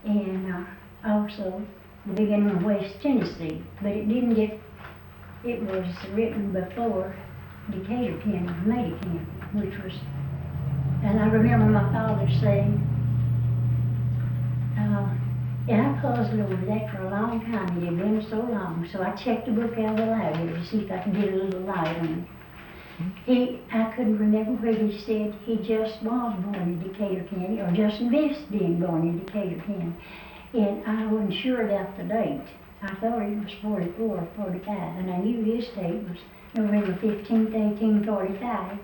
and also the beginning of West Tennessee, but it didn't get, it was written before Decatur County, Lady County, which was, and I remember my father saying, and I puzzled over that for a long time. It had been so long, so I checked the book out of the library to see if I could get a little light on it. I couldn't remember where he said he just was born in Decatur County, or just missed being born in Decatur County. And I wasn't sure about the date. I thought it was 44 or 45, and I knew his date was November 15th, 1845.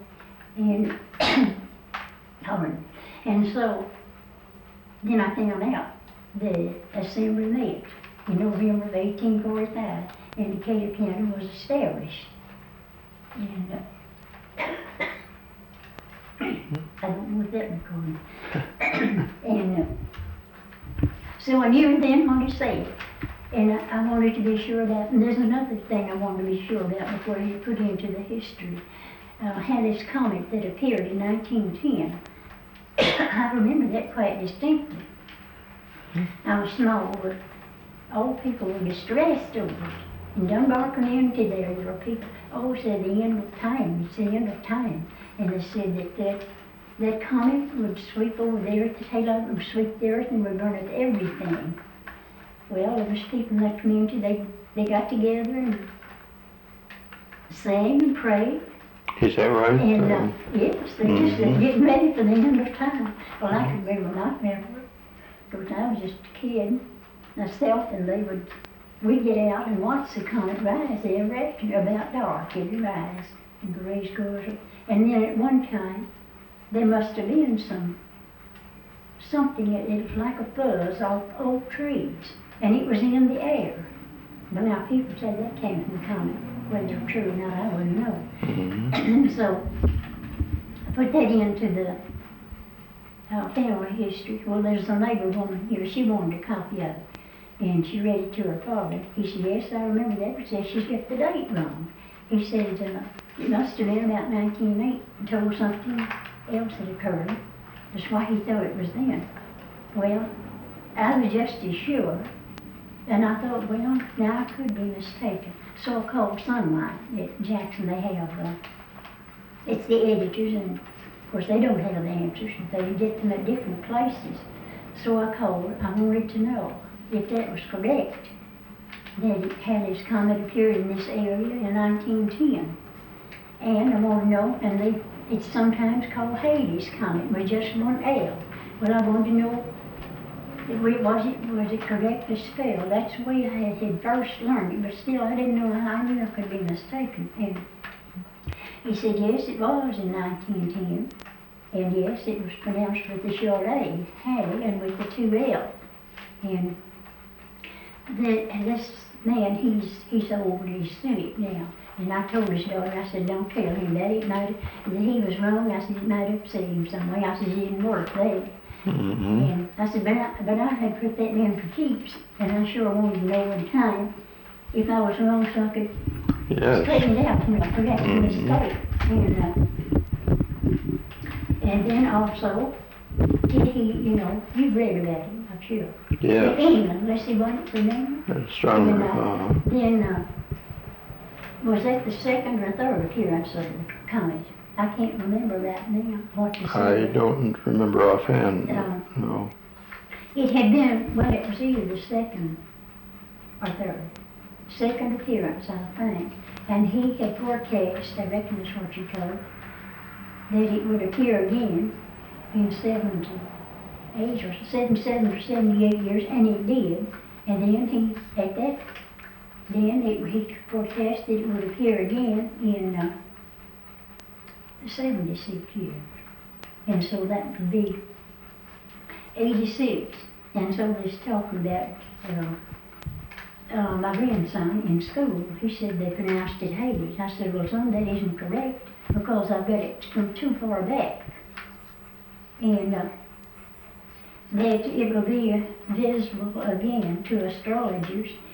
And so then I found out the assembly met in November of 1845, and Decatur County was established. And I don't know what that recording. And so I knew then what he said, and I wanted to be sure about, and there's another thing I wanted to be sure about before he put into the history. Halley's Comet that appeared in 1910. I remember that quite distinctly. I was small, but old people were distressed over it. In Dunbar community there were people, said the end of time, it's the end of time. And they said that comet would sweep over the earth, the tail of it would sweep the earth and would burn up everything. Well, there was people in that community, they got together and sang and prayed. Is that right? And yes, they just getting ready for the end of time. Well, I can remember my memory, because I was just a kid myself, and we'd get out and watch the comet rise every afternoon, about dark, it would rise, and the rays go over. And then at one time, there must have been something, it was like a fuzz off old trees, and it was in the air. But now people say that came from the comet. Whether it's true or not, I wouldn't know. And so I put that into the family history. Well, there's a neighbor woman here, she wanted a copy of it, and she read it to her father. He said, yes, I remember that, but said she's got the date wrong. He said it must have been about 1908, and told something else had occurred. That's why he thought it was then. Well, I was just as sure, and I thought, well, now I could be mistaken. So I called Sunlight at Jackson. They have, it's the editors, and of course they don't have the answers. They get them at different places. So I called, I wanted to know if that was correct, that Halley's Comet appeared in this area in 1910. And I want to know, and it's sometimes called Halley's Comet with just one L. Well, I wanted to know, was it correctly spelled? That's the way I had first learned it, but still I didn't know how I knew I could be mistaken. And he said, yes, it was in 1910, and yes, it was pronounced with the short A, Halley, and with the two L. And this man, he's old, he's cynic now. And I told his daughter, I said, don't tell him that. He was wrong. I said, it might upset him some way. I said, it didn't work there. And I said, but I had put that in for keeps, and I sure wanted to know in time if I was wrong so I could straighten it out when I forgot the mistake. And then also, you've read about him, I'm sure. Yeah. In England, unless he wasn't from England. Astronomer. Then was that the second or third appearance of the comet? I can't remember that now, what you said. I don't remember offhand, no. It had been, well, it was either the second or third. Second appearance, I think. And he had forecast, I reckon that's what you told, that it would appear again in 78 or 77 or 78 years, and it did. And then he forecast that it would appear again in 76 years. And so that would be 86. And so they was talking about my grandson in school. He said they pronounced it Hades. I said, well, son, that isn't correct because I've got it from too far back. And that it will be visible again to astrologers